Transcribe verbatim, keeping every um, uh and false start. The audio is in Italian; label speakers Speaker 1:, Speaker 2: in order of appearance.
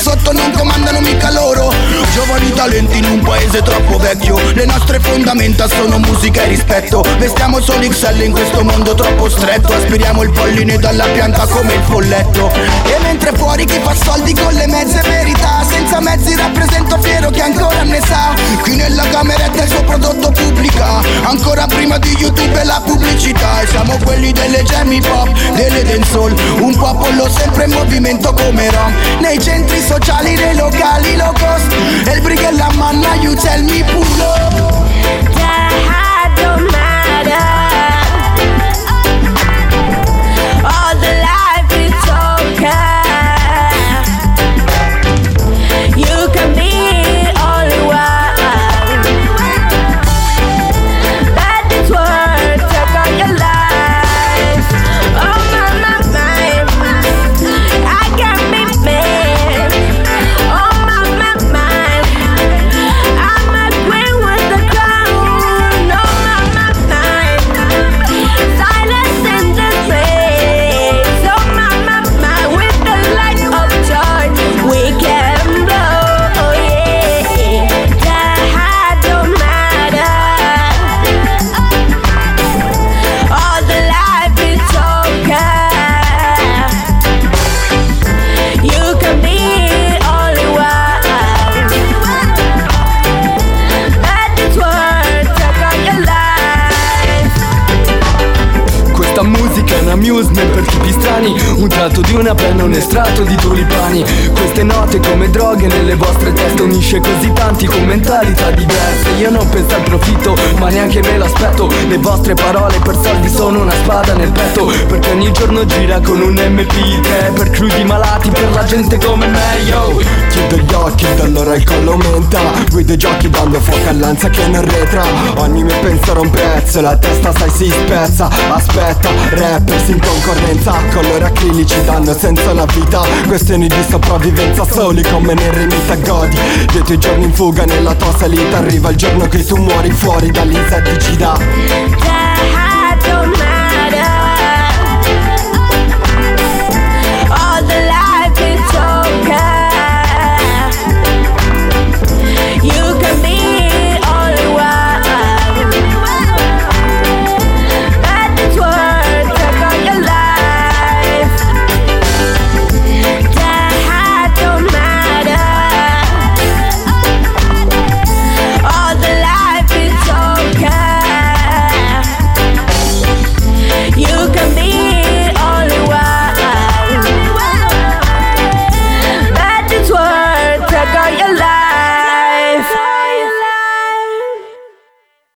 Speaker 1: sotto non comandano mica loro. Giovani talenti in un paese troppo vecchio. Le nostre fondamenta sono musica e rispetto. Vestiamo solo X L in questo mondo troppo stretto. Aspiriamo il polline dalla pianta come il folletto. E mentre fuori chi fa soldi con le mezze verità, senza mezzi rappresento fiero chi ancora ne sa. Qui nella cameretta il suo prodotto pubblica, ancora prima di YouTube e la pubblicità. E siamo quelli delle jam hip hop, delle dancehall, un popolo sempre in movimento come Rom. Nei centri sociali, nei locali low cost, e il briga e la manna, you tell me pull up.
Speaker 2: That don't matter. All the life is okay. You can be all you want. That is what took all your life. Oh my, my, my, I can't be mad. Oh my, my, my, I'm a queen with the crown. Oh my, my, my, silence in this place. Oh my, my, my, with the light of joy we can blow. Oh yeah, that don't matter. All the life is okay. You can be all you want. That is what took all your life.
Speaker 3: Questa musica è un amusement per tipi strani, un tratto di una penna, un estratto di tulipani. Queste note come droghe nelle vostre teste, unisce così tanti con mentalità diverse. Io non penso al profitto, ma neanche me l'aspetto. Le vostre parole per soldi sono una spada nel petto, perché ogni giorno gira con un M P tre per crudi malati, per la gente come me, yo. Chiudo gli occhi ed allora il collo aumenta, guido i giochi dando fuoco all'ansia che non retra. Ogni mio pensiero è un prezzo, la testa sai si spezza. Aspetta, rappers in concorrenza, colori acrilici danno senso alla vita. Questioni di sopravvivenza soli come nel remita godi. Dietro i giorni in fuga nella tua salita, arriva il giorno che tu muori fuori dall'insetticida.
Speaker 2: That